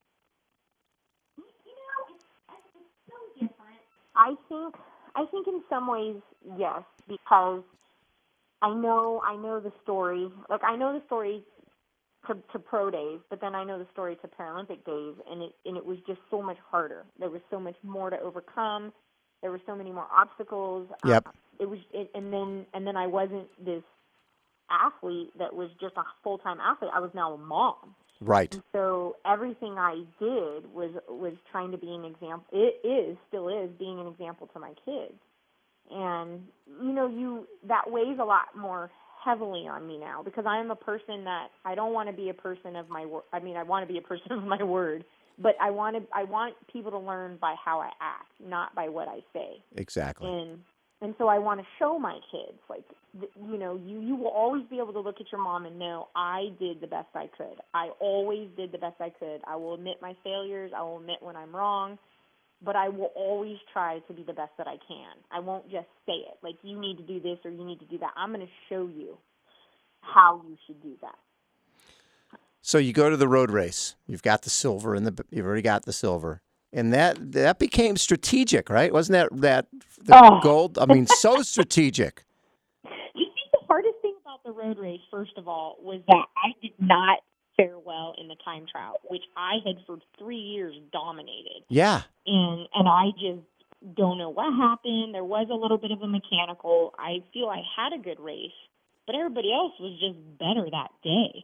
[SPEAKER 3] You know, it's, it's so different. I think I think in some ways, yes, because I know I know the story. Like, I know the story To, to pro days, but then I know the story to Paralympic days, and it and it was just so much harder. There was so much more to overcome. There were so many more obstacles.
[SPEAKER 2] Yep.
[SPEAKER 3] Um, it was, it, and then and then I wasn't this athlete that was just a full time athlete. I was now a mom.
[SPEAKER 2] Right.
[SPEAKER 3] And so everything I did was was trying to be an example. It is still is being an example to my kids, and you know you that weighs a lot more heavily on me now, because I am a person that I don't want to be a person of my word. I mean, I want to be a person of my word, but I want to, I want people to learn by how I act, not by what I say.
[SPEAKER 2] Exactly.
[SPEAKER 3] And And so I want to show my kids, like, th- you know, you, you will always be able to look at your mom and know I did the best I could. I always did the best I could. I will admit my failures. I will admit when I'm wrong. But I will always try to be the best that I can. I won't just say it, like, you need to do this or you need to do that. I'm going to show you how you should do that.
[SPEAKER 2] So you go to the road race. You've got the silver, and the you've already got the silver. And that that became strategic, right? Wasn't that that the
[SPEAKER 3] Oh.
[SPEAKER 2] gold? I mean, so strategic.
[SPEAKER 3] You see, the hardest thing about the road race, first of all, was that I did not fare well in the time trial, which I had for three years dominated.
[SPEAKER 2] Yeah.
[SPEAKER 3] And and I just don't know what happened. There was a little bit of a mechanical. I feel I had a good race, but everybody else was just better that day.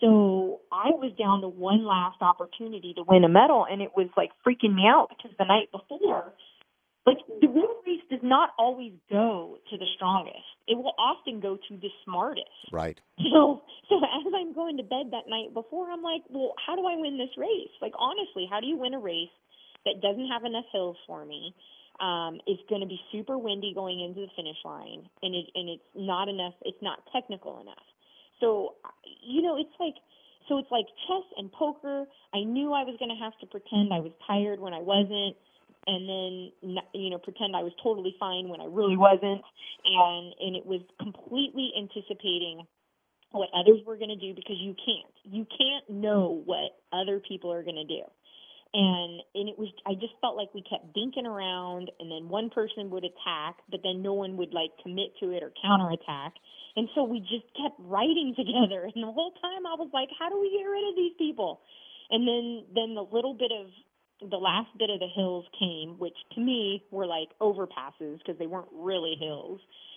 [SPEAKER 3] So I was down to one last opportunity to win a medal, and it was like freaking me out because the night before, like, the road race does not always go to the strongest. It will often go to the smartest.
[SPEAKER 2] Right.
[SPEAKER 3] So, so as I'm going to bed that night before, I'm like, well, how do I win this race? Like, honestly, how do you win a race that doesn't have enough hills for me? Um, it's going to be super windy going into the finish line, and it and it's not enough. It's not technical enough. So, you know, it's like, so it's like chess and poker. I knew I was going to have to pretend I was tired when I wasn't, and then, you know, pretend I was totally fine when I really wasn't. And, and it was completely anticipating what others were going to do, because you can't. You can't know what other people are going to do. And and it was, I just felt like we kept dinking around, and then one person would attack, but then no one would, like, commit to it or counterattack. And so we just kept riding together. And the whole time I was like, how do we get rid of these people? And then, then the little bit of, the last bit of the hills came, which to me were like overpasses because they weren't really hills.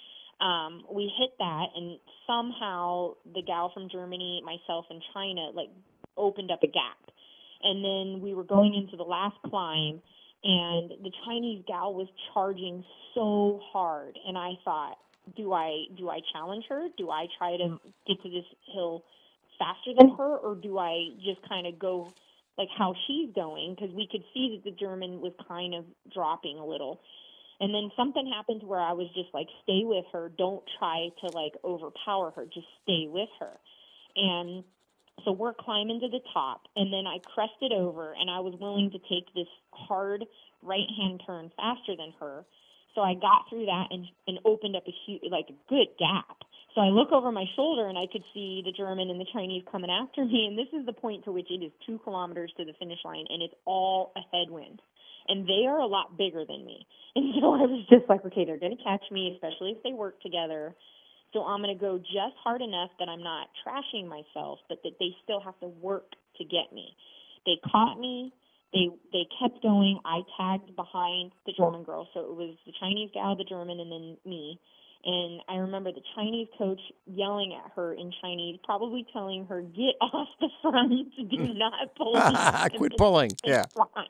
[SPEAKER 3] Um, we hit that, and somehow the gal from Germany, myself, and China, like, opened up a gap. And then we were going into the last climb, and the Chinese gal was charging so hard. And I thought, do I do I challenge her? Do I try to get to this hill faster than her, or do I just kind of go like how she's going? Because we could see that the German was kind of dropping a little. And then something happened where I was just like, stay with her. Don't try to, like, overpower her. Just stay with her. And so we're climbing to the top, and then I crested over, and I was willing to take this hard right-hand turn faster than her. So I got through that and, and opened up a huge, like, a good gap. So I look over my shoulder, and I could see the German and the Chinese coming after me, and this is the point to which it is two kilometers to the finish line, and it's all a headwind. And they are a lot bigger than me. And so I was just like, okay, they're going to catch me, especially if they work together. So I'm going to go just hard enough that I'm not trashing myself, but that they still have to work to get me. They caught me. They they kept going. I tagged behind the German girl. So it was the Chinese gal, the German, and then me. And I remember the Chinese coach yelling at her in Chinese, probably telling her, get off the front, do not pull.
[SPEAKER 2] Quit pulling, yeah.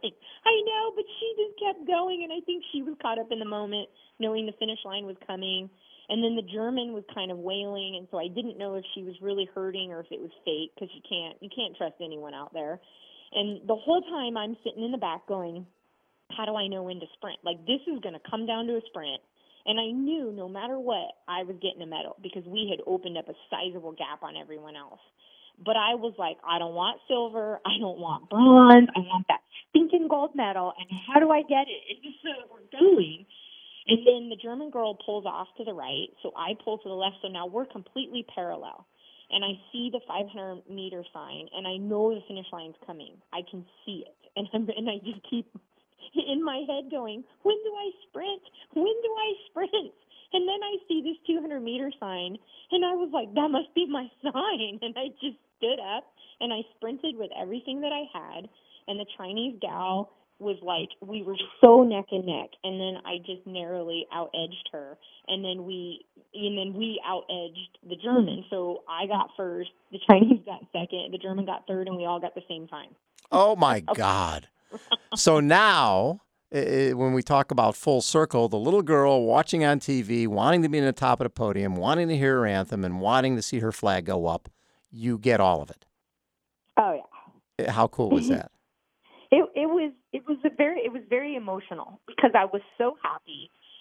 [SPEAKER 3] I know, but she just kept going, and I think she was caught up in the moment, knowing the finish line was coming. And then the German was kind of wailing, and so I didn't know if she was really hurting or if it was fake, because you can't you can't trust anyone out there. And the whole time I'm sitting in the back going, how do I know when to sprint? Like, this is going to come down to a sprint. And I knew no matter what, I was getting a medal because we had opened up a sizable gap on everyone else. But I was like, I don't want silver. I don't want bronze. I want that stinking gold medal. And how do I get it? And so we're going. And then the German girl pulls off to the right, so I pull to the left. So now we're completely parallel. And I see the five hundred meter sign, and I know the finish line's coming. I can see it. And, I'm, and I just keep in my head going, when do I sprint? When do I sprint? And then I see this two hundred meter sign, and I was like, that must be my sign. And I just stood up, and I sprinted with everything that I had. And the Chinese gal was like, we were so neck and neck, and then I just narrowly out-edged her, and then we and then we out-edged the German. So I got first, the Chinese got second, the German got third, and we all got the same time.
[SPEAKER 2] Oh, my God. So now, uh, when we talk about full circle, the little girl watching on T V, wanting to be in the top of the podium, wanting to hear her anthem, and wanting to see her flag go up, you get all of it.
[SPEAKER 3] Oh, yeah.
[SPEAKER 2] How cool was that?
[SPEAKER 3] It, it was it was a very it was very emotional because I was so happy,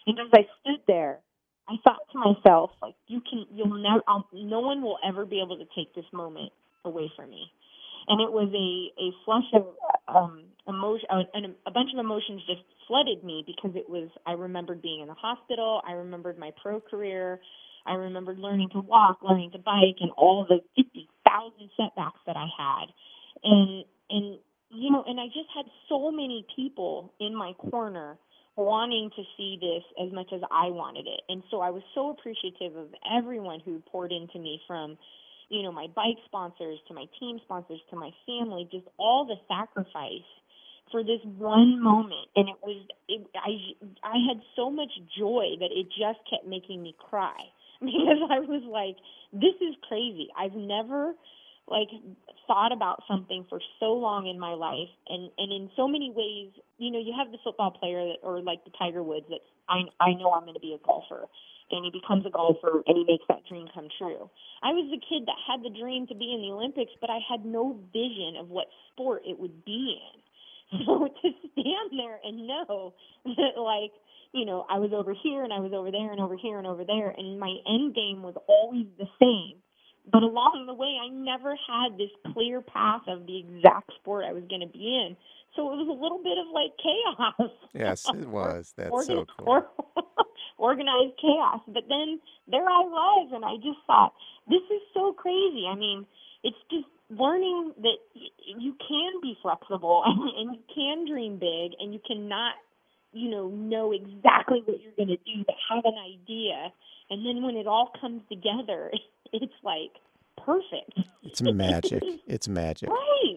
[SPEAKER 3] And as I stood there, I thought to myself, like, you can, you'll never, I'll, no one will ever be able to take this moment away from me. And it was a, a flush of um, emotion, uh, and a bunch of emotions just flooded me because it was, I remembered being in the hospital. I remembered my pro career. I remembered learning to walk, learning to bike, and all the fifty thousand setbacks that I had. And, and, you know, and I just had so many people in my corner wanting to see this as much as I wanted it. And so I was so appreciative of everyone who poured into me, from, you know, my bike sponsors to my team sponsors to my family, just all the sacrifice for this one moment. And it was, it, I, I had so much joy that it just kept making me cry, because I was like, this is crazy. I've never like thought about something for so long in my life. And, and in so many ways, you know, you have the football player that, or like the Tiger Woods, that I, I know I'm going to be a golfer, and he becomes a golfer and he makes that dream come true. I was the kid that had the dream to be in the Olympics, but I had no vision of what sport it would be in. So to stand there and know that, like, you know, I was over here and I was over there and over here and over there, and my end game was always the same. But along the way, I never had this clear path of the exact sport I was going to be in. So it was a little bit of like chaos.
[SPEAKER 2] Yes, it was. That's
[SPEAKER 3] Organ-
[SPEAKER 2] so cool.
[SPEAKER 3] Or, organized chaos. But then there I was, and I just thought, this is so crazy. I mean, it's just learning that y- you can be flexible and, and you can dream big, and you cannot, you know, know exactly what you're going to do, but have an idea. And then when it all comes together, it's like perfect.
[SPEAKER 2] It's magic. It's magic.
[SPEAKER 3] Right.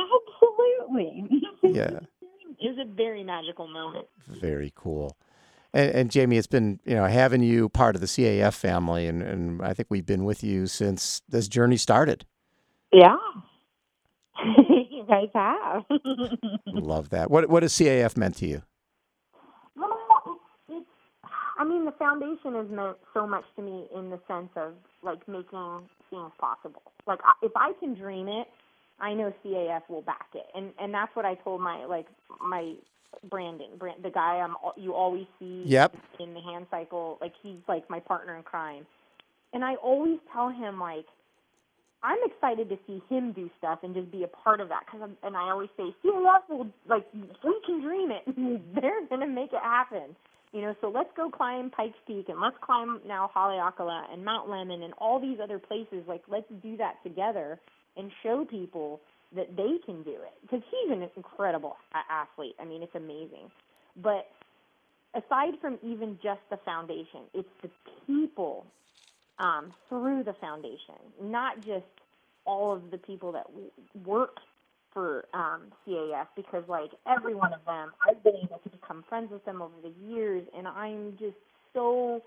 [SPEAKER 3] Absolutely.
[SPEAKER 2] Yeah.
[SPEAKER 3] It was a very magical moment.
[SPEAKER 2] Very cool. And, and Jamie, it's been, you know, having you part of the C A F family, and, and I think we've been with you since this journey started.
[SPEAKER 3] Yeah. You guys have.
[SPEAKER 2] Love that. What what has C A F meant to you?
[SPEAKER 3] Well, it's, I mean, the foundation has meant so much to me in the sense of, like, making things possible. Like, if I can dream it, I know C A F will back it. And and that's what I told my, like, my Brandon, Brand, the guy I'm, you always see
[SPEAKER 2] Yep.
[SPEAKER 3] in the hand cycle. Like, he's, like, my partner in crime. And I always tell him, like, I'm excited to see him do stuff and just be a part of that. Cause I'm, and I always say, C A F will, like, we can dream it. They're going to make it happen. You know, so let's go climb Pikes Peak, and let's climb now Haleakala and Mount Lemmon and all these other places. Like, let's do that together and show people that they can do it. Because he's an incredible a- athlete. I mean, it's amazing. But aside from even just the foundation, it's the people um, through the foundation, not just all of the people that w- work for um, C A F, because, like, every one of them, I've been able to become friends with them over the years, and I'm just so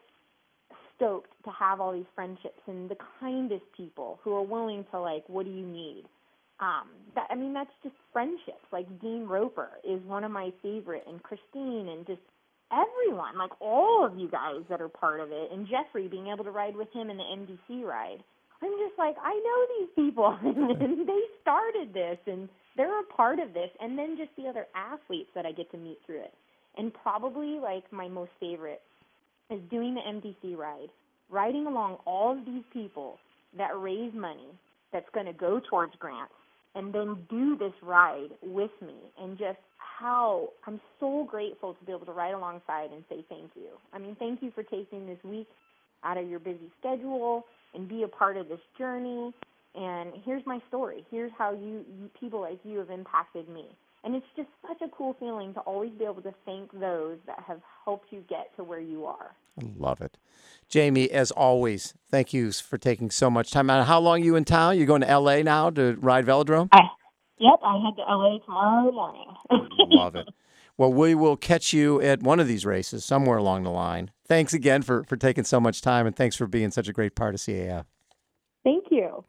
[SPEAKER 3] stoked to have all these friendships and the kindest people who are willing to, like, what do you need? Um, that, I mean, that's just friendships. Like, Dean Roper is one of my favorite, and Christine, and just everyone, like, all of you guys that are part of it, and Jeffrey, being able to ride with him in the M D C ride. I'm just like, I know these people, and they started this, and they're a part of this, and then just the other athletes that I get to meet through it. And probably, like, my most favorite is doing the M D C ride, riding along all of these people that raise money that's going to go towards grants, and then do this ride with me, and just how I'm so grateful to be able to ride alongside and say thank you. I mean, thank you for taking this week out of your busy schedule and be a part of this journey. And here's my story. Here's how you, you people like you have impacted me. And it's just such a cool feeling to always be able to thank those that have helped you get to where you are.
[SPEAKER 2] I love it. Jamie, as always, thank you for taking so much time out. How long are you in town? You're going to L A now to ride Velodrome?
[SPEAKER 3] I, yep, I head to L A tomorrow morning.
[SPEAKER 2] Love it. Well, we will catch you at one of these races somewhere along the line. Thanks again for, for taking so much time, and thanks for being such a great part of C A F.
[SPEAKER 3] Thank you.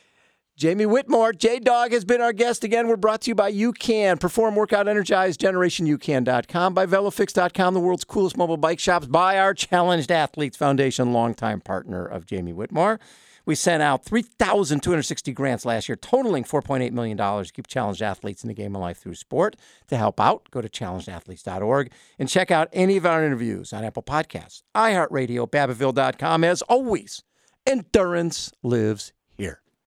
[SPEAKER 2] Jamie Whitmore, J-Dog, has been our guest again. We're brought to you by UCAN, Perform, Workout, Energize, Generation U Can dot com, by Velofix dot com, the world's coolest mobile bike shops, by our Challenged Athletes Foundation, longtime partner of Jamie Whitmore. We sent out three thousand two hundred sixty grants last year, totaling four point eight million dollars to keep challenged athletes in the game of life through sport. To help out, go to challenged athletes dot org and check out any of our interviews on Apple Podcasts, iHeartRadio, Babbittville dot com. As always, endurance lives here.